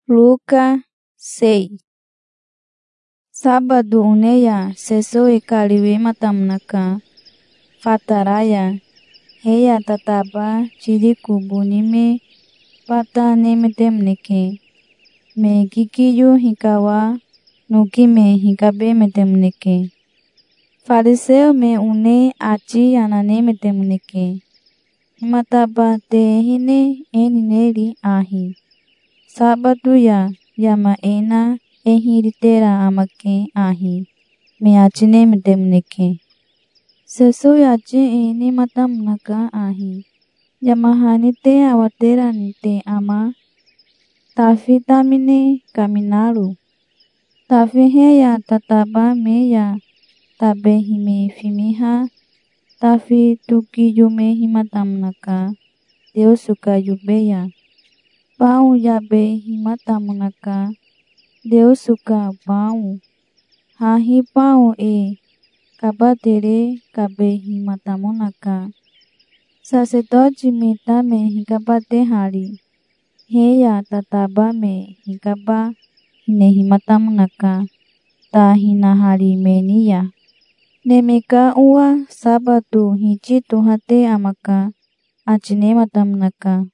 Lucas 6. Sábado uneya sesoi kaliwimatamunaka fataraya heya tataba chiriku bunime pata nemetemuneke me kikiyu hikawa nukime hikabemetemuneke fariseu me une achi ananemetemuneke himataba te hine enineri ahi Sábado ya yama ena ehiritera amake ahi me achinemetemuneke sesoi achi eni matamunaka ahi yamahanite awatera nite ama tafi tamine kaminaru tafi heya tataba meya tabe hime fimiha tafi tukiyume himatamunaka Deus suka yubeya Pau yabe himatamunaka Deus suka pau hahi pau kabatere kabe himatamunaka sacerdote me tame hikabate hari heya tataba me hikaba hine himatamunaka ta hina hari meniya nemeka uwa sabatu hichi tuhate amaka achinematamunaka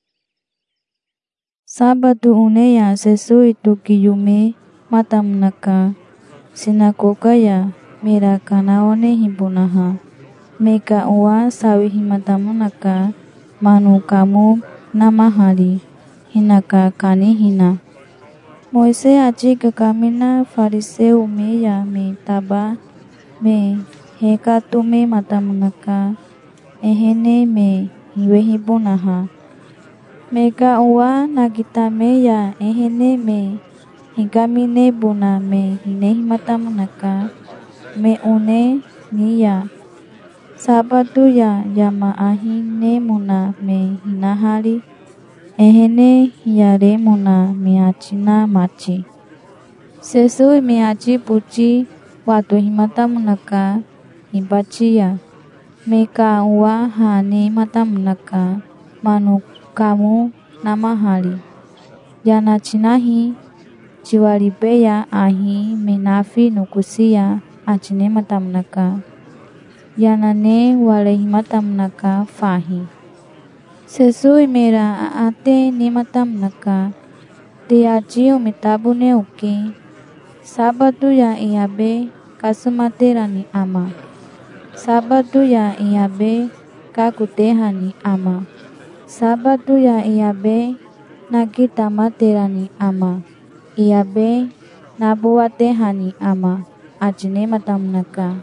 Sábado uneya sesoi tukiyume matamunaka sinagoga ya mera kanaone hibunaha meka uwa sawi himatamunaka manu kamu namahari hinaka kanihina Moise achi kakamina fariseu meya me taba me hekatume matamunaka ehene me hiwehibunaha Meka uwa nagitame ya ehene me higamine buna me hinehimatamunaka me une niya Sábado ya yama ahine muna me hinahari ehene hiyare muna me achina machi Sesoi me achi puchi watu himatamunaka hibachiya Meka uwa hane matamunaka manu kamu namahari yana chinahi chiwaribeya ahi menafi nukusiya achinematamunaka yanane walehimatamunaka fahi sesoi mera aate nematamunaka te achi umitabune uke Sábado ya iabe kasumaterani ama Sábado ya iabe kakutehani ama Sábado ya iabe nagitamaterani ama iabe nabuatehani ama achinematamunaka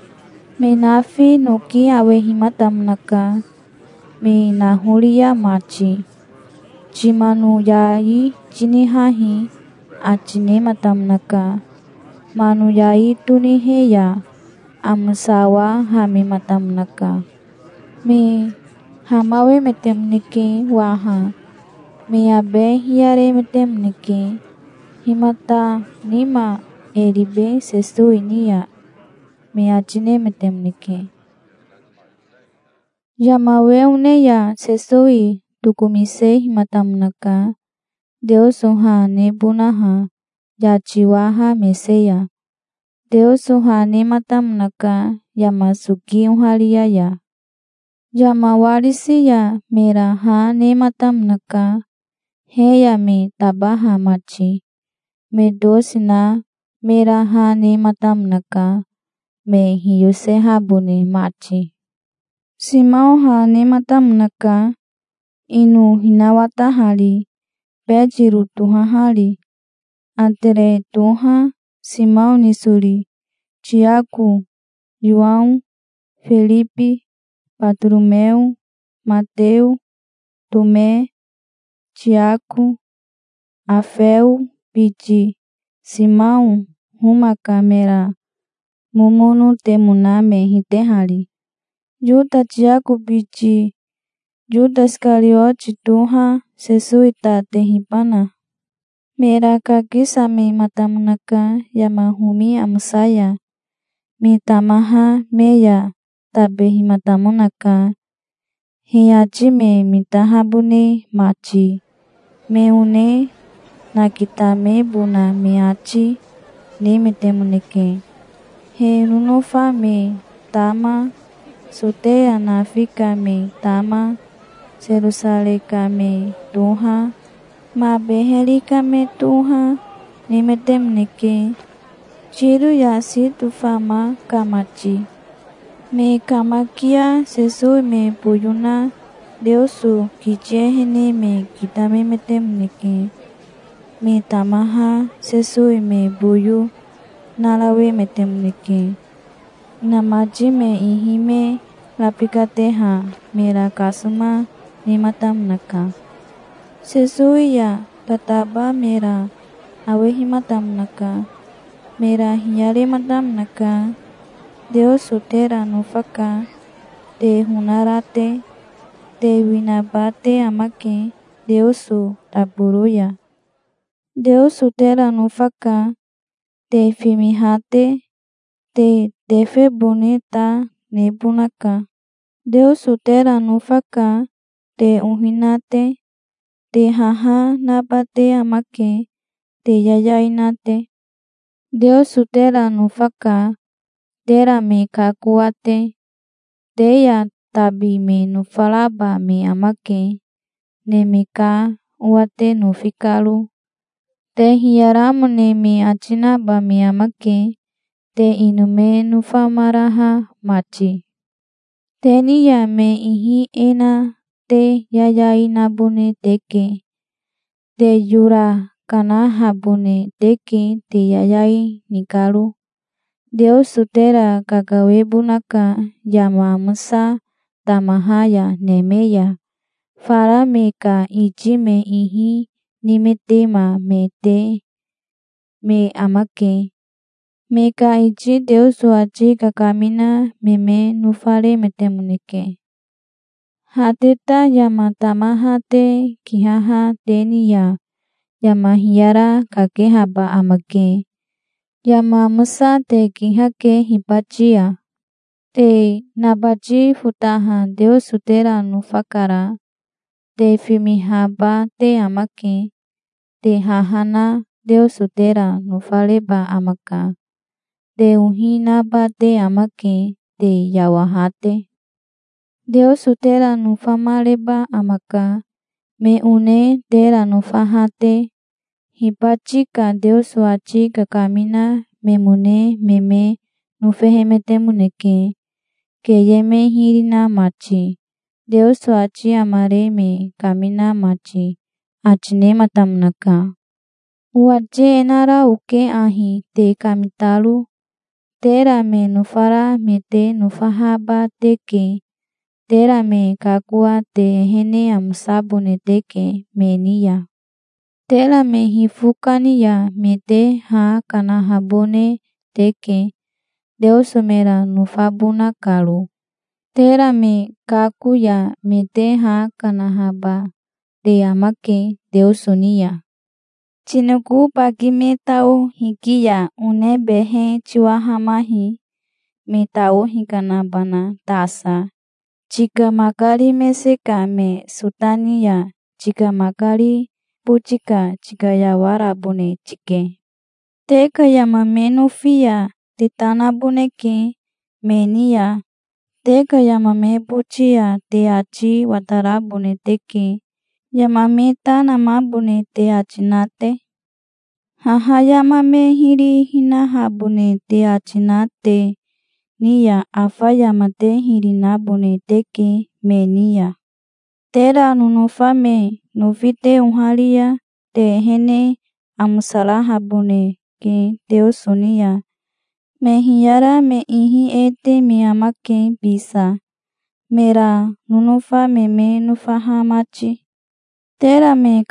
menafi nuki awehimatamunaka me nahuliya machi chimanu yai chinihahi achinematamunaka manu yai tuniheya amusawa hamematamunaka me hamawe metemuneke waha me abe hiyare metemuneke himata nima eribe sesoi niya me achine metemuneke yamawe uneya sesoi tukumise himatamunaka Deus hane bunaha yachiwaha meseya Deus hane matamunaka yamasuki uhaliyaya Yama warisi ya mera hane matamunaka heya me tabaha machi me dosina mera hane matamunaka me hiyuseha bune machi Simao hane matamunaka inu hinawata hari pejiru tuha hari antere tuha Simao nisuri Tiago João Felipe Bartolomeu, Mateu, Tomé, Tiago, Afeu, Piti, Simão, Ruma Camera, Mumunu Temuname Hitehari, Juda Tiago Piti, Juda Iscariote Tuha, Sesuita Tehipana, Mera Kakisame Matamunaka, Yamahumi Amusaya, Mitamaha Meya, tabe himatamunaka hiyachime mitahabune machi meune nakita me buna me achi ne metemuneke. He nunufa me tama, sotea na fika me tama, Jerusaleka me tuha, ma behelika me tuha, ne metemuneke. Chiru ya situ fama kamachi. Me kamakia sesu me puyuna, Deusu kichehene me kitame metemuneke. Me tamaha sesu me buyu, nalawe metemuneke. Namaji me ihime lapikateha mera kasuma ni matamunaka. Sesui ya tataba mera awehi matamunaka. Mera hiyare matamunaka. Deus sutera nufaka. De hunarate. De winabate amake. Deusu taburuya. Deus sutera nufaka. De fimihate. De defe bonita nebunaka. Deus sutera nufaka. De uhinate. De haha nabate amake. De yayainate. Deus sutera nufaka. Dera me kakuate. Deya tabi me nufalaba me amake. Ne meka uate nufikalu. De hiaramu ne me achinaba me amake. De inume nufamaraha machi. Teniya me ihi ena te yayaina bune teke. De yura kanaha bune teke te yayai nikalu. Deus sutera kakawe bunaka yama musa tamahaya nemeya. Fara meka ijime ihi nimetema mete me amake. Meka iji Deus aji kakamina meme nufale metemuneke. Hateta yama tamahate kihaha teniya. Yama hiara kakehaba amake. Yama musa te kihake hipachia. Te nabaji futaha Deus sutera nufakara. Te fimihaba te amake. Te hahana Deus sutera nufaleba amaka. Te uhinaba te amake. Te yawahate. Deus sutera nufamaleba amaka. Me une tera nufahate. Hipachika Deus aji kakamina memune meme nufehemetemuneke. Keyeme hirina machi. Deus aji amare me kamina machi. Achine matamunaka. Uaje enara uke ahi te kamitalu. Tera me nufara mete nufahaba teke. Tera me kakua te hene amusabune teke meniya. Tera me hifukaniya mete ha kanahabune teke. Deus mera nufabuna kalu. Tera me kakuya mete ha kanahaba. De amake Deus niya. Chinuku pagi me tau hikiya une behe chiwahamahi. Me tau hikanabana tasa. Jika makari meseka me sutaniya. Jika makari puchika jika yawara bune chike. Teka yama menufia titana buneke meniya. Teka yama me puchia te achi watara bune teke. Yama me tanama bune te achinate. Haha yama me hiri hinaha bune te achinate. Niya afa yama te hirina bune teke meniya. Tera nunufame nufite unhalia te hene amusalaha bune ke Deus niya. Me hiara me ihi ete me amake bisa. Mera nunufa meme nufahamachi. Tera me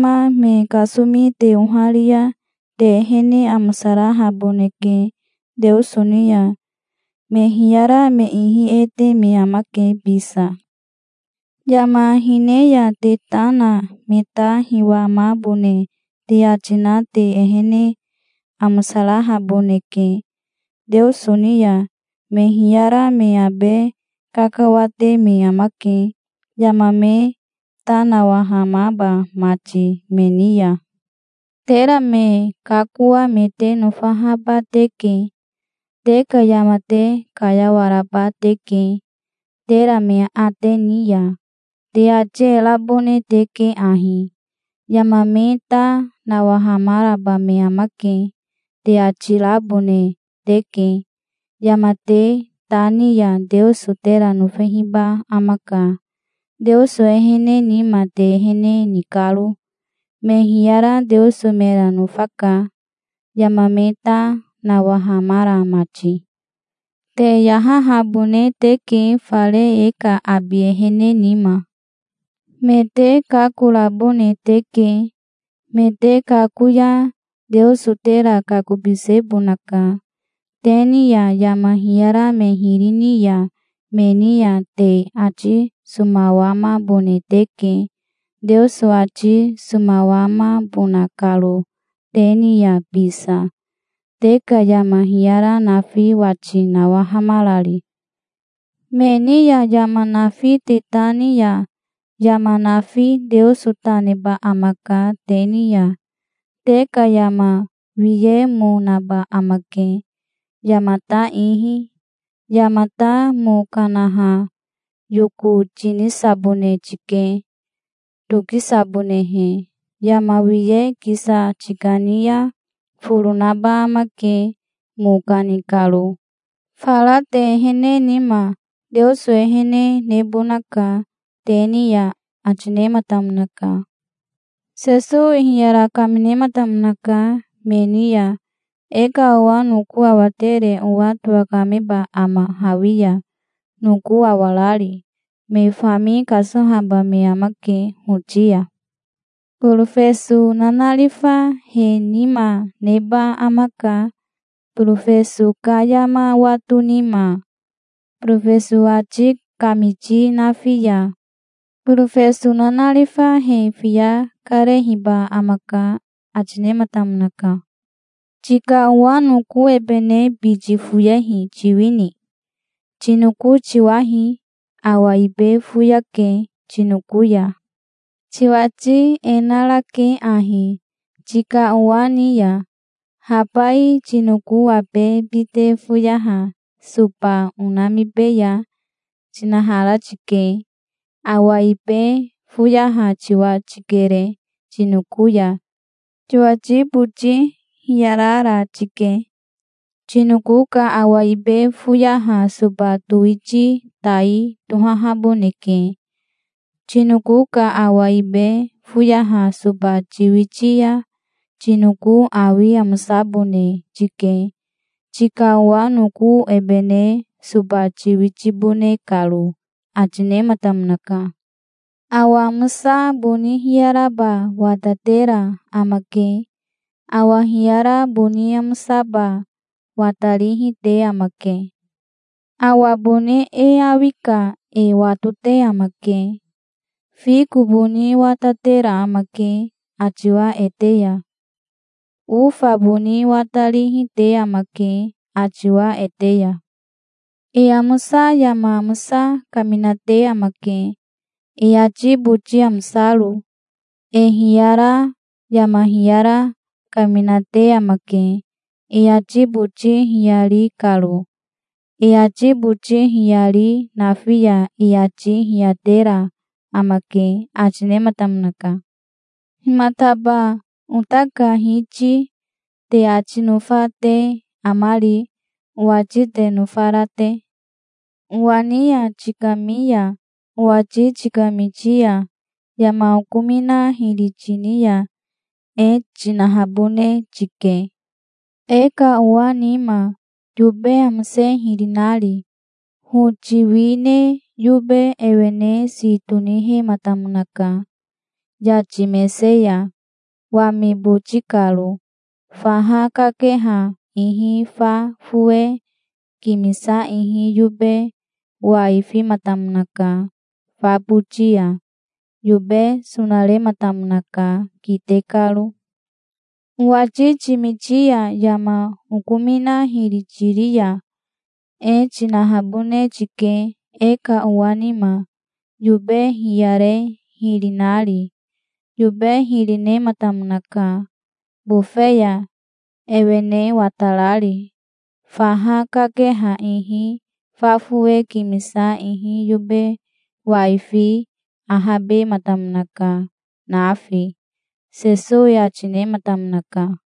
kasumi te unhalia te hene amusalaha bune ke Deus niya. Me hiara me ihi ete me amake bisa. Yama hineya te tana meta hiwa mabune te achinate ehene amusalaha boneke. Deus niya me hiara me abe kakawate me amake. Yama me tana wahamaba machi meniya. Tera me kakua mete nufahaba teke. Teka yamate kayawaraba teke. Tera me atenia. Te ache labone teke ahi. Yamameta nawahamaraba me amake. Te achi labone teke. Yamate tania Deus tera nufehiba amaka. Deus ehene ni mate ehene ni kalu. Mehiara Deus mera nufaka. Yamameta nawahamara machi. Te yahahabune teke fale eka abi ehene nima. Mete kakulabune teke. Mete kakuya Deus tera kakubisebunaka. Tenia yamahiara mehirinia menia te achi sumawama bune teke. Deus achi sumawama bunakalu. Tenia bisa. Teka yamahiara nafi wachi nawahamalali. Menia yamanafi titania. Yamanafi Deus taneba amaka tenia. Teka yama wiyemu naba amake. Yamata ihi. Yamata mukanaha. Yuku chini sabune chike. Tuki sabune he. Yamawiye kisa chikania. Furunaba amake. Mukanikalu. Falate hene nima. Deus hene nebunaka. Tenia achinematamunaka. Sesu hiara kaminematamnaka menia. Eka uwa nuku awatere uwa tuakameba ama hawiya. Nuku awalali. Mefami kasohaba me amake hujia. Purufesu nanalifa he nima neba amaka. Purufesu kayama watu nima. Purufesu achik kamichi nafiya. Purufesu nanalifa he fiya karehiba amaka achinematamunaka. Jika uwanuku ebene biji fuyehi chiwini. Chinuku chiwahi awaibe fuyake chinukuya. Chiwachi enalake ahi. Jika uwaniya. Hapai chinuku abe bite fuyaha. Supa unamibeya. Chinahala chike. Awaibe fuyaha chiwa chikere chinukuya. Chiwachi buchi hiarara chike. Chinukuka awaibe fuyaha suba tuichi tai tuhahabuneke. Chinukuka awaibe fuyaha suba chiwichiya. Chinuku awi amusabune chike. Jika wanuku ebene suba chiwichibune kalu. Achinematamunaka. Awamusa buni hiaraba watatera amake. Awahiara buni amusaba watalihi te amake. Awabune awika watute amake. Fiku buni watatera amake achiwa eteya. Ufa buni watalihi te amake achiwa eteya. Amusa yama amusa kaminate amake. Achi buchi amsalu. Hiara yamahiara kaminate amake. Achi buchi hiari kalu. Achi buchi hiari nafiya. Achi hiatera amake achinematamunaka. Himataba utaka hichi te achi nufate amali. Uwachi te nufarate. Uwania chikamiya. Uwachi chikamichiya. Yamaukumina hilichiniya. Chinahabune chike. Eka uwanima. Yube amse hilinali. Huchiwine yube ewene situnihe matamunaka. Yachimeseya. Wamibuchikalu. Faha kakeha. Ihi fa fue. Kimisa ihi yube. Waifi matamunaka. Fabuchia. Yube sunale matamunaka. Kitekalu. Uwachi chimichia yama ukumina hilichiriya. Chinahabune chike. Eka uwanima. Yube hiare hilinali. Yube hiline matamunaka. bufeya ewene watalali faha kakeha ihi fafue kimisa ihi yube waifi ahabe matamnaka naafi sesuya chine matamnaka